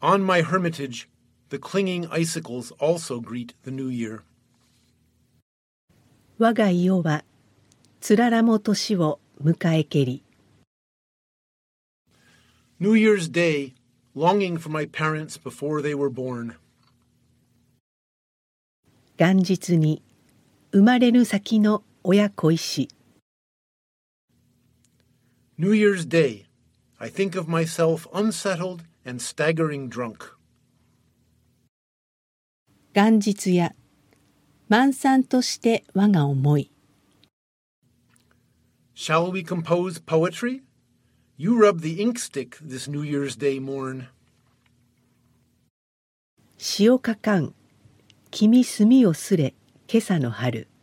On my hermitage, the clinging icicles also greet the new year. 我が世はつららも年を迎えけり。 New Year's Day, longing for my parents before they were born. 元日に生まれる先の親恋し。 New Year's Day, I think of myself unsettled and staggering drunk. 元日や満散として我が思い。 Shall we compose poetry? You rub the ink stick this New Year's Day morn. 詩を書かん、君墨をすれ、今朝の春。